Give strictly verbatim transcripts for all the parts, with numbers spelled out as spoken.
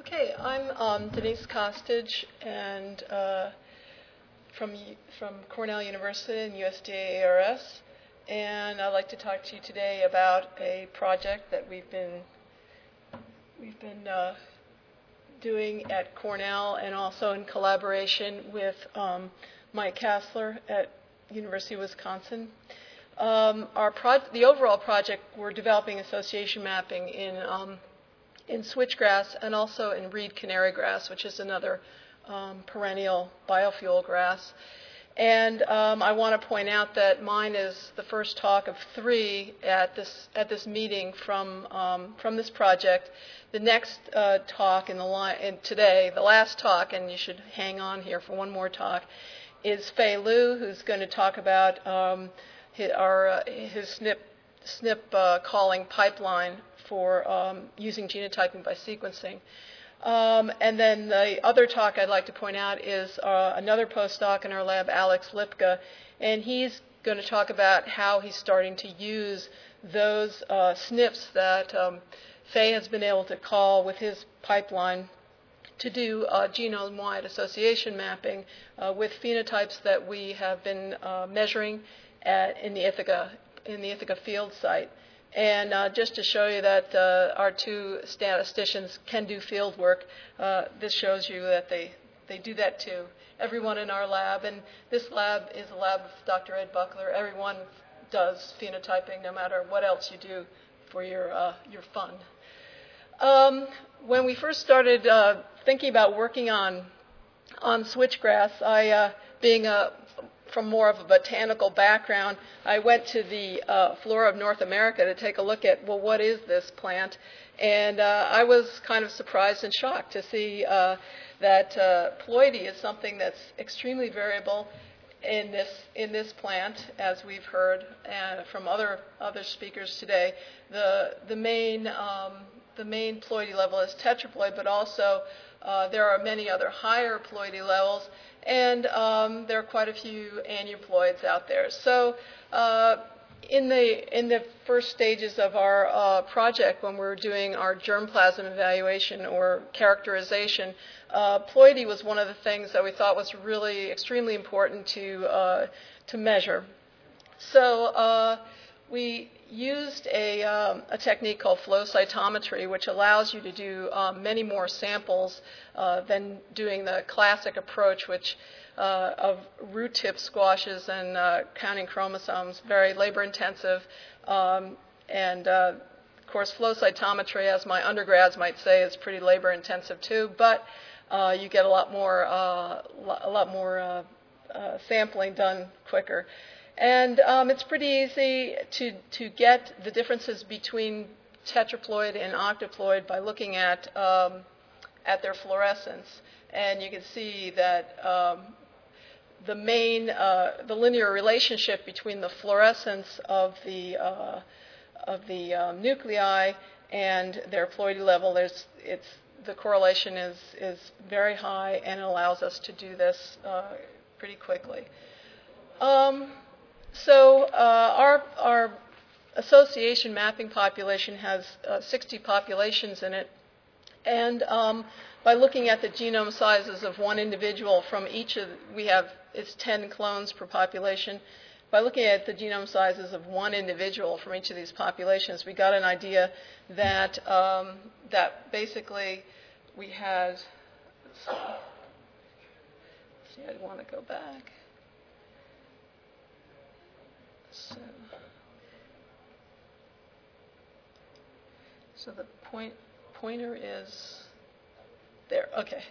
Okay, I'm um, Denise Kostage, and uh, from from Cornell University and U S D A A R S, and I'd like to talk to you today about a project that we've been we've been uh, doing at Cornell, and also in collaboration with um, Mike Kassler at University of Wisconsin. Um, our pro the overall project, we're developing association mapping in um, in switchgrass and also in reed canary grass, which is another um, perennial biofuel grass. And um, I want to point out that mine is the first talk of three at this at this meeting from um, from this project. The next uh, talk in the line in today, the last talk, and you should hang on here for one more talk, is Fei Liu, who's going to talk about um, his, our uh, his S N P S N P uh, calling pipeline for um, using genotyping by sequencing. Um, and then the other talk I'd like to point out is uh, another postdoc in our lab, Alex Lipka, and he's going to talk about how he's starting to use those uh, S N Ps that um, Fei has been able to call with his pipeline to do uh, genome-wide association mapping uh, with phenotypes that we have been uh, measuring at, in the Ithaca in the Ithaca field site. And uh, just to show you that uh, our two statisticians can do field work, uh, this shows you that they, they do that too. Everyone in our lab, and this lab is a lab of Doctor Ed Buckler, everyone does phenotyping no matter what else you do for your, uh, your fun. Um, when we first started uh, thinking about working on, on switchgrass, I, uh, being a from more of a botanical background, I went to the uh, flora of North America to take a look at, well, what is this plant? And uh, I was kind of surprised and shocked to see uh, that uh, ploidy is something that's extremely variable in this in this plant, as we've heard uh, from other other speakers today. The the main um, the main ploidy level is tetraploid, but also uh, there are many other higher ploidy levels. And um, there are quite a few aneuploids out there. So uh, in the in the first stages of our uh, project, when we were doing our germplasm evaluation or characterization, uh, ploidy was one of the things that we thought was really extremely important to uh, to measure. So uh, we used a, um, a technique called flow cytometry, which allows you to do um, many more samples uh, than doing the classic approach, which uh, of root tip squashes and uh, counting chromosomes, very labor intensive. Um, and uh, of course, flow cytometry, as my undergrads might say, is pretty labor intensive too, but uh, you get a lot more, uh, a lot more uh, uh, sampling done quicker. And um, it's pretty easy to, to get the differences between tetraploid and octoploid by looking at, um, at their fluorescence. And you can see that um, the main, uh, the linear relationship between the fluorescence of the, uh, of the um, nuclei and their ploidy level, there's, it's, the correlation is, is very high, and it allows us to do this uh, pretty quickly. Um, So uh, our, our association mapping population has uh, sixty populations in it. And um, by looking at the genome sizes of one individual from each of, we have, it's ten clones per population. By looking at the genome sizes of one individual from each of these populations, we got an idea that, um, that basically we had, let's see, I want to go back. So, so the point pointer is there. Okay.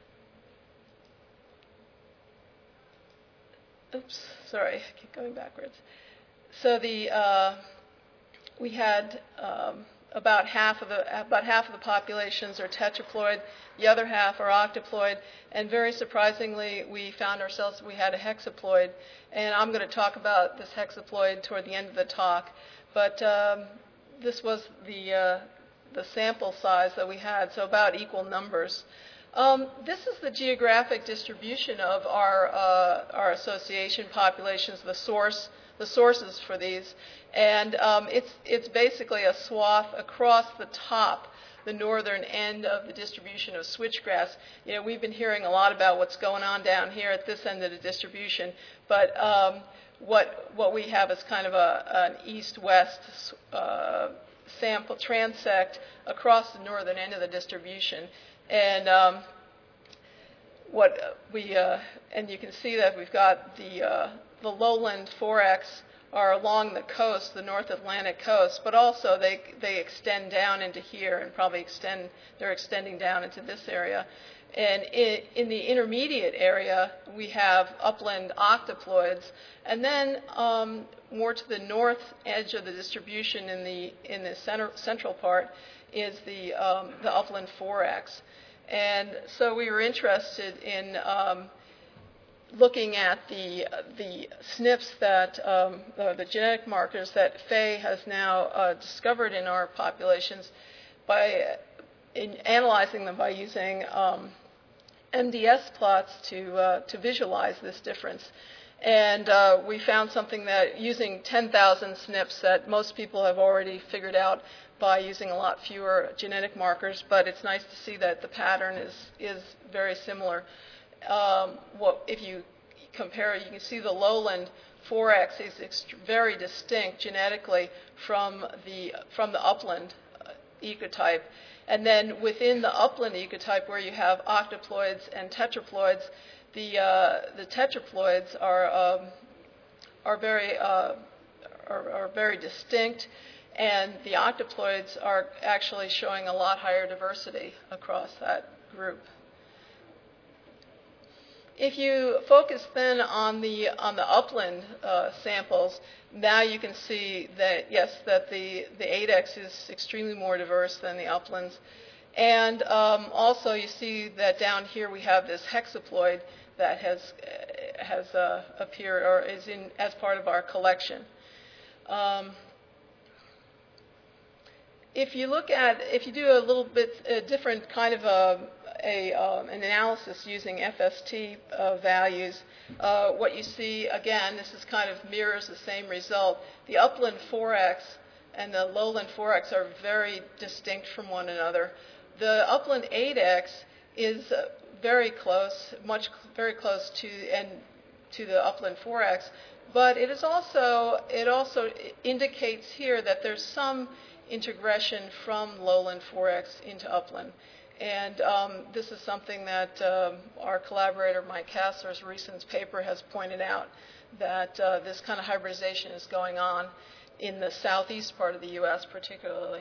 Oops, sorry, I keep going backwards. So the uh, we had um, about half of the about half of the populations are tetraploid, the other half are octoploid, and very surprisingly, we found ourselves we had a hexaploid, and I'm going to talk about this hexaploid toward the end of the talk. But um, this was the uh, the sample size that we had, so about equal numbers. Um, this is the geographic distribution of our uh, our association populations, the source the sources for these. And um, it's, it's basically a swath across the top, the northern end of the distribution of switchgrass. You know, we've been hearing a lot about what's going on down here at this end of the distribution, but um, what what we have is kind of a, an east-west uh, sample transect across the northern end of the distribution. And um, what we uh, and you can see that we've got the uh, the lowland forex are along the coast, the North Atlantic coast, but also they they extend down into here and probably extend they're extending down into this area. And in, in the intermediate area, we have upland octoploids, and then um, more to the north edge of the distribution in the in the center, central part is the um, the upland forex. And so we were interested in um, looking at the the S N Ps that um, the, the genetic markers that Fay has now uh, discovered in our populations by in analyzing them by using um, M D S plots to uh, to visualize this difference. And uh, we found something that using ten thousand S N Ps that most people have already figured out by using a lot fewer genetic markers, but it's nice to see that the pattern is is very similar. Um, what if you compare it, you can see the lowland forex is ext- very distinct genetically from the from the upland uh, ecotype. And then within the upland ecotype, where you have octoploids and tetraploids, the uh, the tetraploids are um, are very uh, are, are very distinct, and the octoploids are actually showing a lot higher diversity across that group. If you focus then on the on the upland uh, samples, now you can see that yes, that the the eight X is extremely more diverse than the uplands, and um, also you see that down here we have this hexaploid that has uh, has uh, appeared or is in as part of our collection. Um, if you look at if you do a little bit a different kind of a A, um, an analysis using F S T uh, values, uh, what you see, again, this is kind of mirrors the same result. The upland forex and the lowland forex are very distinct from one another. The upland eight X is uh, very close, much very close to and to the upland forex, but it is also it also indicates here that there's some integration from lowland forex into upland. And um, this is something that um, our collaborator Mike Kassler's recent paper has pointed out, that uh, this kind of hybridization is going on in the southeast part of the U S particularly.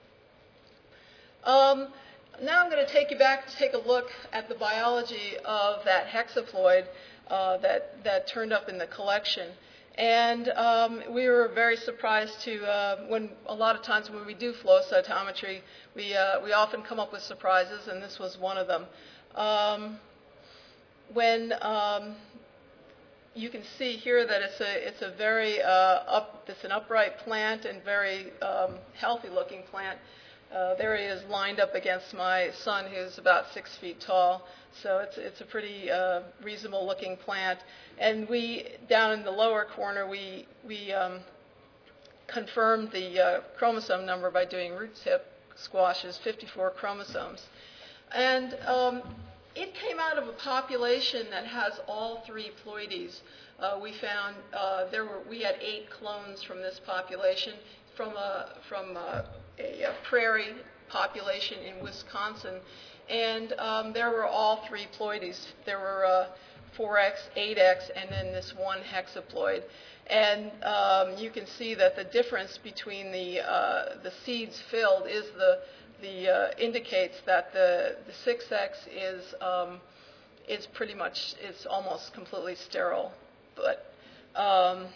Um, now I'm going to take you back to take a look at the biology of that hexaploid uh, that, that turned up in the collection. And um, we were very surprised to, uh, when a lot of times when we do flow cytometry, we, uh, we often come up with surprises, and this was one of them. Um, when um, you can see here that it's a, it's a very uh, up, it's an upright plant and very um, healthy looking plant. Uh, there he is lined up against my son, who's about six feet tall. So it's it's a pretty uh, reasonable looking plant. And we, down in the lower corner, we we um, confirmed the uh, chromosome number by doing root tip squashes, fifty-four chromosomes. And um, it came out of a population that has all three ploides. Uh, we found uh, there were we had eight clones from this population from a from a, a, a prairie population in Wisconsin, and um, there were all three ploides. There were uh, four X, eight X, and then this one hexaploid. And um, you can see that the difference between the uh, the seeds filled is the the uh, indicates that the the six X is um, is pretty much is almost completely sterile. But um,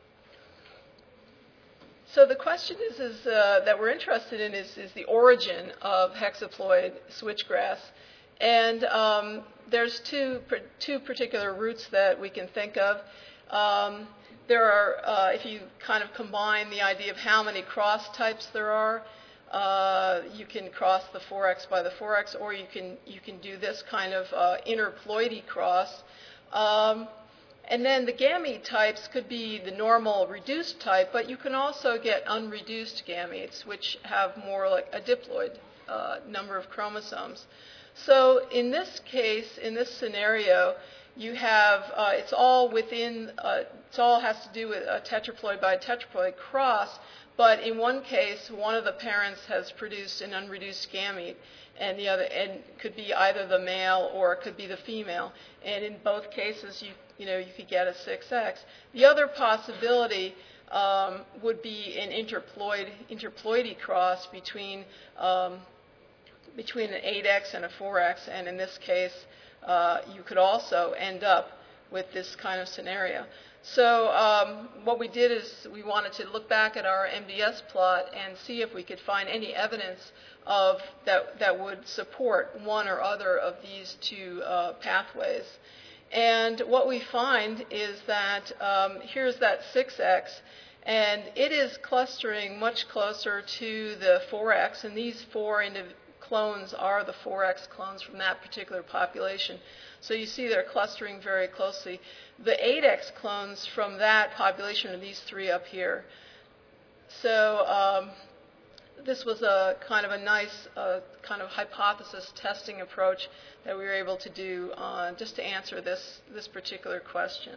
so the question is, is uh, that we're interested in is, is the origin of hexaploid switchgrass. And um, there's two, two particular roots that we can think of. Um, there are, uh, if you kind of combine the idea of how many cross types there are, uh, you can cross the four X by the four X, or you can, you can do this kind of uh, interploidy cross. Um, And then the gamete types could be the normal reduced type, but you can also get unreduced gametes, which have more like a diploid uh, number of chromosomes. So in this case, in this scenario, you have, uh, it's all within, uh, it all has to do with a tetraploid by a tetraploid cross, but in one case, one of the parents has produced an unreduced gamete, and the other, and could be either the male or it could be the female. And in both cases, you, you know, you could get a six X. The other possibility um, would be an interploid, interploidy cross between, um, between an eight X and a four X, and in this case, uh, you could also end up with this kind of scenario. So um, what we did is we wanted to look back at our M D S plot and see if we could find any evidence of that that would support one or other of these two uh, pathways. And what we find is that um, here's that six X, and it is clustering much closer to the four X, and these four individual clones are the four X clones from that particular population. So you see they're clustering very closely. The eight X clones from that population are these three up here. So um, this was a kind of a nice uh, kind of hypothesis testing approach that we were able to do uh, just to answer this, this particular question.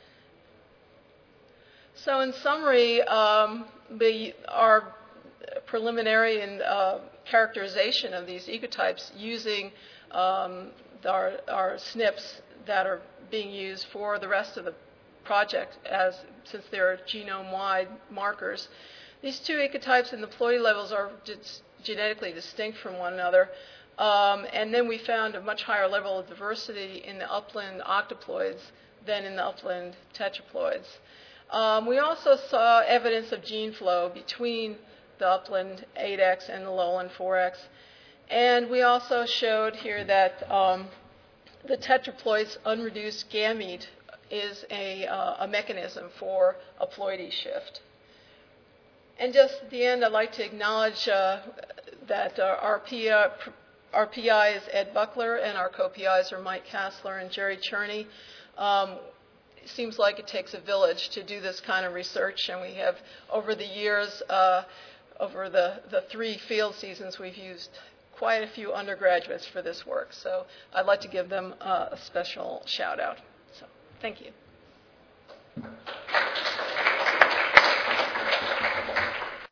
So in summary, um, the, our preliminary and uh, characterization of these ecotypes using um, our, our S N Ps that are being used for the rest of the project, as since they're genome-wide markers. These two ecotypes and the ploidy levels are dis genetically distinct from one another. Um, and then we found a much higher level of diversity in the upland octoploids than in the upland tetraploids. Um, we also saw evidence of gene flow between the upland eight X and the lowland four X. And we also showed here that um, the tetraploid's unreduced gamete is a, uh, a mechanism for a ploidy shift. And just at the end, I'd like to acknowledge uh, that uh, our, P I, our P I is Ed Buckler, and our co-P Is are Mike Kassler and Jerry Cherney. Um, it seems like it takes a village to do this kind of research, and we have, over the years, uh, over the, the three field seasons, we've used quite a few undergraduates for this work. So I'd like to give them uh, a special shout out. So thank you.